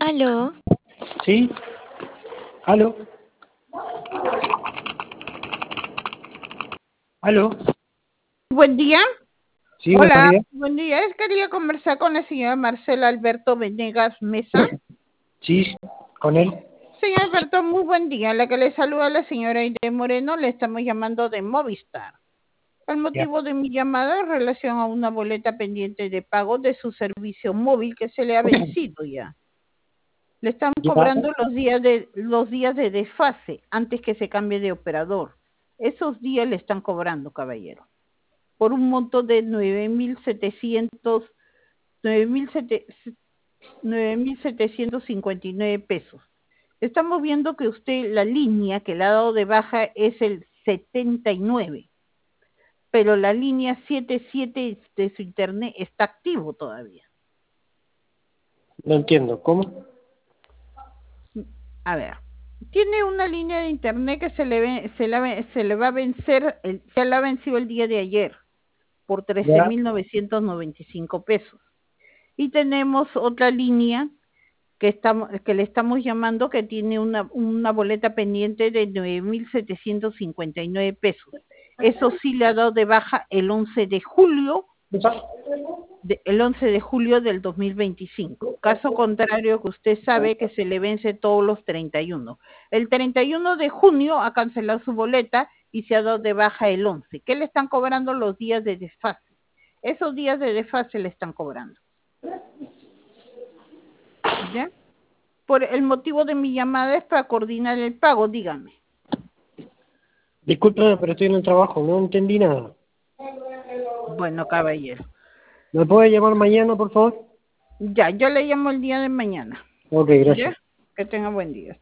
Aló. ¿Sí? ¿Aló? ¿Aló? Buen día. Sí, buenos Hola, días. buen día. Quería conversar con la señora Marcela Alberto Venegas Mesa. Sí, con él. Señor Alberto, muy buen día. La que le saluda la señora Aide Moreno, le estamos llamando de Movistar. El motivo de mi llamada es relación a una boleta pendiente de pago de su servicio móvil que se le ha vencido ya. Le están Ya. cobrando los días de desfase antes que se cambie de operador. Esos días le están cobrando, caballero, por un monto de 9.759 pesos. Estamos viendo que usted, la línea que le ha dado de baja es el 79, pero la línea 77 de su internet está activo todavía. No entiendo. ¿Cómo? A ver, tiene una línea de internet que se le va a vencer, se la ha vencido el día de ayer por Ya. 13.995 pesos. Y tenemos otra línea que le estamos llamando, que tiene una boleta pendiente de 9.759 pesos. Eso sí le ha dado de baja el 11 de julio, del 2025. Caso contrario, que usted sabe que se le vence todos los 31. El 31 de junio ha cancelado su boleta y se ha dado de baja el 11. ¿Qué le están cobrando los días de desfase? Esos días de desfase le están cobrando. ¿Ya? Por el motivo de mi llamada es para coordinar el pago, dígame. Discúlpame, pero estoy en el trabajo. No entendí nada. Bueno, caballero. ¿Me puede llamar mañana, por favor? Ya, yo le llamo el día de mañana. Ok, gracias. ¿Ya? Que tenga buen día.